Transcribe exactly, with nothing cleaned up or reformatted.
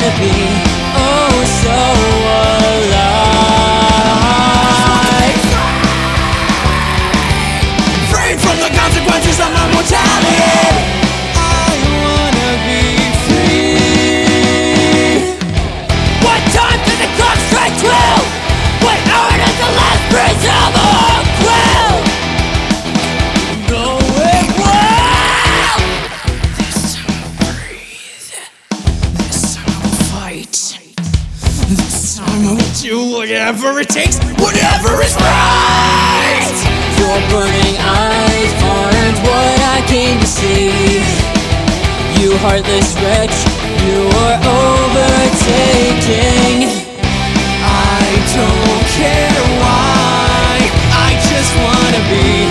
wanna be oh so alive. Free from the consequences of my mortality. I wanna be free. What time did the clock strike twelve? What hour does the last breath of the whole crowd? Going well. This time I'll breathe. This time I'll fight. This time I'll do whatever it takes, whatever is right. Your burning eyes aren't what I came to see. You heartless wretch, you are overtaking. I don't care why, I just wanna be